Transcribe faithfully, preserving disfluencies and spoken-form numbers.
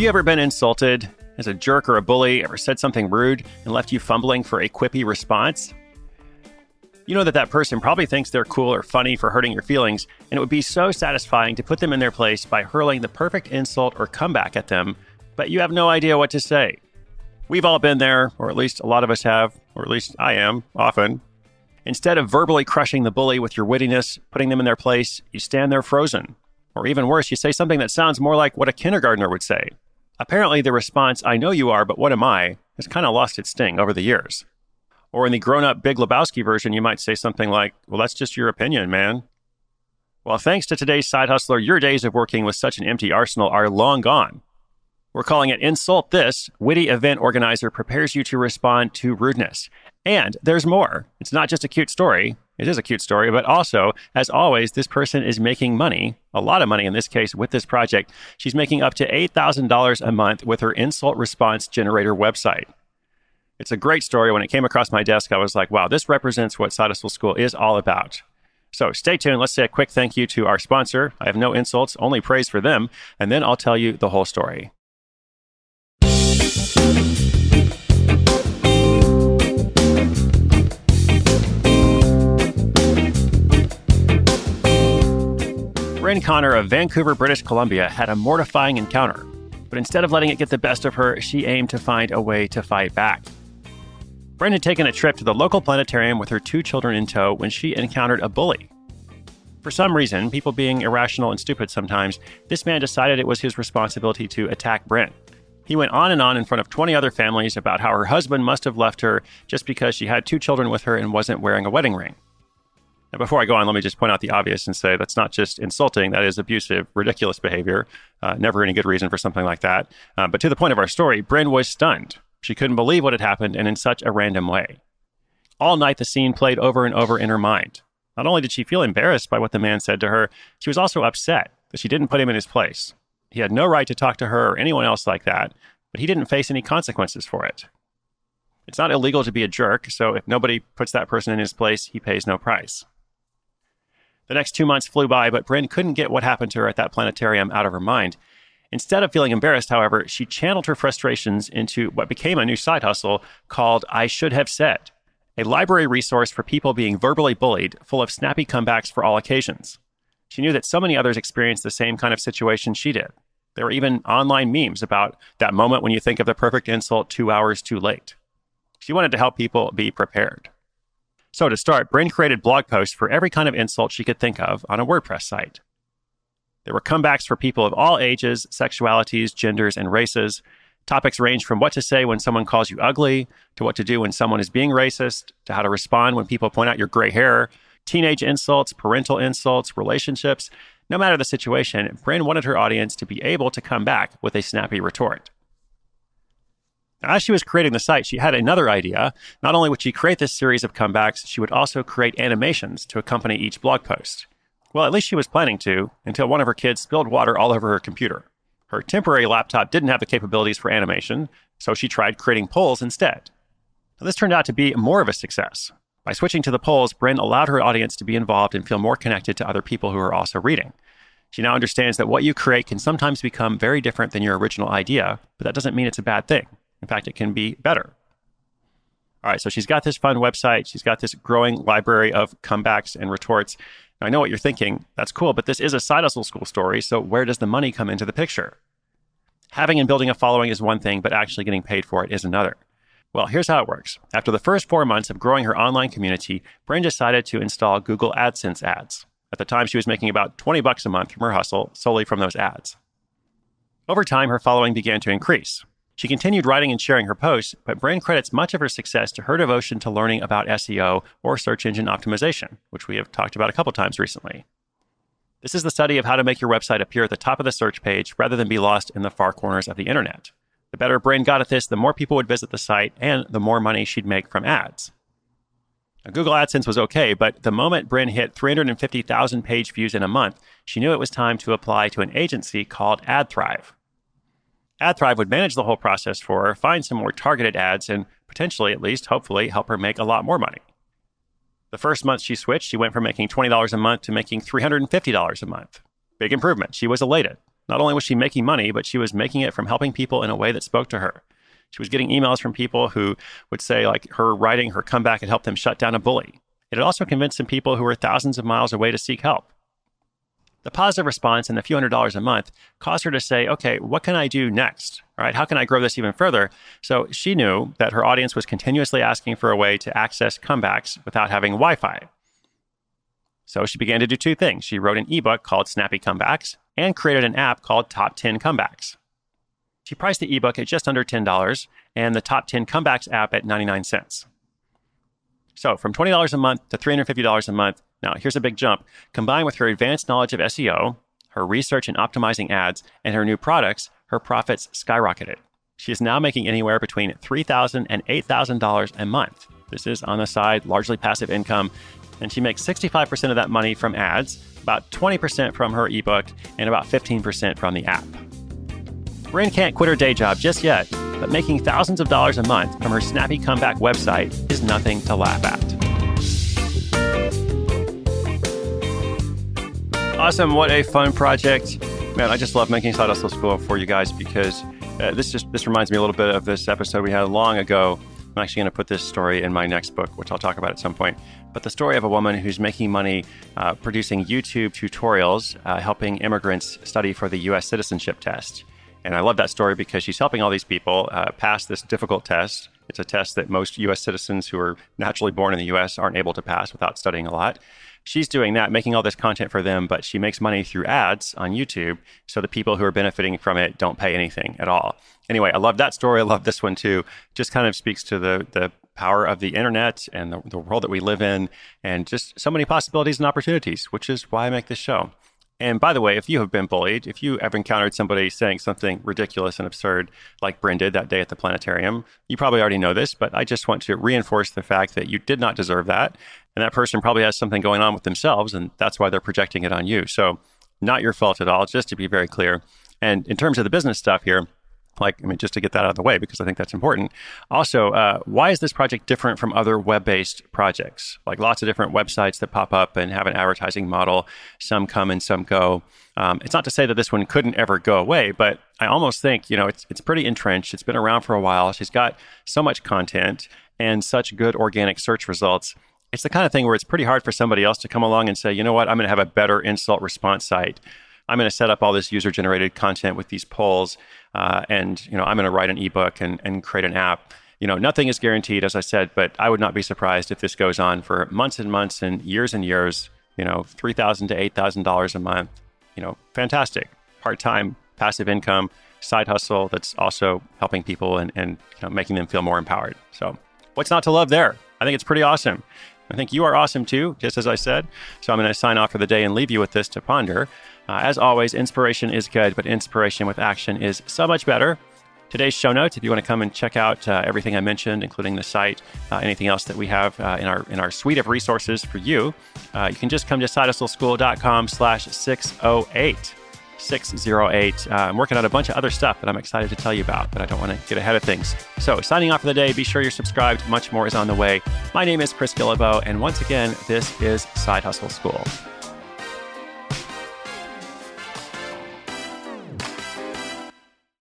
you ever been insulted? Has a jerk or a bully ever said something rude and left you fumbling for a quippy response? You know that that person probably thinks they're cool or funny for hurting your feelings, and it would be so satisfying to put them in their place by hurling the perfect insult or comeback at them, but you have no idea what to say. We've all been there, or at least a lot of us have, or at least I am, often. Instead of verbally crushing the bully with your wittiness, putting them in their place, you stand there frozen. Or even worse, you say something that sounds more like what a kindergartner would say. Apparently, the response, "I know you are, but what am I?" has kind of lost its sting over the years. Or in the grown-up Big Lebowski version, you might say something like, "Well, that's just your opinion, man." Well, thanks to today's side hustler, your days of working with such an empty arsenal are long gone. We're calling it Insult This. Witty event organizer prepares you to respond to rudeness. And there's more. It's not just a cute story. It is a cute story, but also, as always, this person is making money, a lot of money in this case, with this project. She's making up to eight thousand dollars a month with her insult response generator website. It's a great story. When it came across my desk, I was like, wow, this represents what Side Hustle School is all about. So stay tuned. Let's say a quick thank you to our sponsor. I have no insults, only praise for them. And then I'll tell you the whole story. Bryn Connor of Vancouver, British Columbia had a mortifying encounter, but instead of letting it get the best of her, she aimed to find a way to fight back. Bryn had taken a trip to the local planetarium with her two children in tow when she encountered a bully. For some reason, people being irrational and stupid sometimes, this man decided it was his responsibility to attack Bryn. He went on and on in front of twenty other families about how her husband must have left her just because she had two children with her and wasn't wearing a wedding ring. Now, before I go on, let me just point out the obvious and say that's not just insulting, that is abusive, ridiculous behavior. Uh, never any good reason for something like that. Uh, but to the point of our story, Bryn was stunned. She couldn't believe what had happened, and in such a random way. All night, the scene played over and over in her mind. Not only did she feel embarrassed by what the man said to her, she was also upset that she didn't put him in his place. He had no right to talk to her or anyone else like that, but he didn't face any consequences for it. It's not illegal to be a jerk, so if nobody puts that person in his place, he pays no price. The next two months flew by, but Bryn couldn't get what happened to her at that planetarium out of her mind. Instead of feeling embarrassed, however, she channeled her frustrations into what became a new side hustle called I Should Have Said, a library resource for people being verbally bullied, full of snappy comebacks for all occasions. She knew that so many others experienced the same kind of situation she did. There were even online memes about that moment when you think of the perfect insult two hours too late. She wanted to help people be prepared. So to start, Bryn created blog posts for every kind of insult she could think of on a WordPress site. There were comebacks for people of all ages, sexualities, genders, and races. Topics range from what to say when someone calls you ugly, to what to do when someone is being racist, to how to respond when people point out your gray hair, teenage insults, parental insults, relationships. No matter the situation, Bryn wanted her audience to be able to come back with a snappy retort. As she was creating the site, she had another idea. Not only would she create this series of comebacks, she would also create animations to accompany each blog post. Well, at least she was planning to, until one of her kids spilled water all over her computer. Her temporary laptop didn't have the capabilities for animation, so she tried creating polls instead. Now, this turned out to be more of a success. By switching to the polls, Bryn allowed her audience to be involved and feel more connected to other people who are also reading. She now understands that what you create can sometimes become very different than your original idea, but that doesn't mean it's a bad thing. In fact, it can be better. All right, so she's got this fun website. She's got this growing library of comebacks and retorts. Now, I know what you're thinking. That's cool, but this is a Side Hustle School story, so where does the money come into the picture? Having and building a following is one thing, but actually getting paid for it is another. Well, here's how it works. After the first four months of growing her online community, Bryn decided to install Google AdSense ads. At the time, she was making about twenty bucks a month from her hustle solely from those ads. Over time, her following began to increase. She continued writing and sharing her posts, but Bryn credits much of her success to her devotion to learning about S E O, or search engine optimization, which we have talked about a couple times recently. This is the study of how to make your website appear at the top of the search page rather than be lost in the far corners of the internet. The better Bryn got at this, the more people would visit the site and the more money she'd make from ads. Now, Google AdSense was okay, but the moment Bryn hit three hundred fifty thousand page views in a month, she knew it was time to apply to an agency called AdThrive. AdThrive would manage the whole process for her, find some more targeted ads, and potentially, at least, hopefully, help her make a lot more money. The first month she switched, she went from making twenty dollars a month to making three hundred fifty dollars a month. Big improvement. She was elated. Not only was she making money, but she was making it from helping people in a way that spoke to her. She was getting emails from people who would say, like, her writing her comeback had helped them shut down a bully. It had also convinced some people who were thousands of miles away to seek help. The positive response and the few hundred dollars a month caused her to say, okay, what can I do next? All right, how can I grow this even further? So she knew that her audience was continuously asking for a way to access comebacks without having Wi-Fi. So she began to do two things. She wrote an ebook called Snappy Comebacks and created an app called Top ten Comebacks. She priced the ebook at just under ten dollars and the Top ten Comebacks app at ninety-nine cents. So from twenty dollars a month to three hundred fifty dollars a month, now here's a big jump. Combined with her advanced knowledge of S E O, her research in optimizing ads, and her new products, her profits skyrocketed. She is now making anywhere between three thousand dollars and eight thousand dollars a month. This is on the side, largely passive income, and she makes sixty-five percent of that money from ads, about twenty percent from her ebook, and about fifteen percent from the app. Bryn can't quit her day job just yet, but making thousands of dollars a month from her Snappy Comeback website is nothing to laugh at. Awesome. What a fun project. Man, I just love making Side Hustle School for you guys because uh, this just this reminds me a little bit of this episode we had long ago. I'm actually going to put this story in my next book, which I'll talk about at some point. But the story of a woman who's making money uh, producing YouTube tutorials, uh, helping immigrants study for the U S citizenship test. And I love that story because she's helping all these people uh, pass this difficult test. It's a test that most U S citizens who are naturally born in the U S aren't able to pass without studying a lot. She's doing that, making all this content for them, but she makes money through ads on YouTube. So the people who are benefiting from it don't pay anything at all. Anyway, I love that story. I love this one too. Just kind of speaks to the the power of the internet and the, the world that we live in, and just so many possibilities and opportunities, which is why I make this show. And by the way, if you have been bullied, if you have encountered somebody saying something ridiculous and absurd like Bryn did that day at the planetarium, you probably already know this, but I just want to reinforce the fact that you did not deserve that. And that person probably has something going on with themselves, and that's why they're projecting it on you. So not your fault at all, just to be very clear. And in terms of the business stuff here, like, I mean, just to get that out of the way, because I think that's important. Also, uh, why is this project different from other web-based projects? Like lots of different websites that pop up and have an advertising model. Some come and some go. Um, it's not to say that this one couldn't ever go away, but I almost think, you know, it's it's pretty entrenched. It's been around for a while. She's got so much content and such good organic search results. It's the kind of thing where it's pretty hard for somebody else to come along and say, you know what, I'm going to have a better insult response site. I'm going to set up all this user-generated content with these polls, uh, and you know, I'm going to write an ebook and, and create an app. You know, nothing is guaranteed, as I said, but I would not be surprised if this goes on for months and months and years and years. You know, three thousand to eight thousand dollars a month. You know, fantastic, part-time, passive income, side hustle that's also helping people and and you know, making them feel more empowered. So, what's not to love there? I think it's pretty awesome. I think you are awesome too, just as I said. So I'm going to sign off for the day and leave you with this to ponder. Uh, as always, inspiration is good, but inspiration with action is so much better. Today's show notes, if you want to come and check out uh, everything I mentioned, including the site, uh, anything else that we have uh, in our in our suite of resources for you, uh, you can just come to sidehustleschool.com slash 608. six oh eight. Uh, I'm working on a bunch of other stuff that I'm excited to tell you about, but I don't want to get ahead of things. So signing off for the day, be sure you're subscribed. Much more is on the way. My name is Chris Guillebeau, and once again, this is Side Hustle School.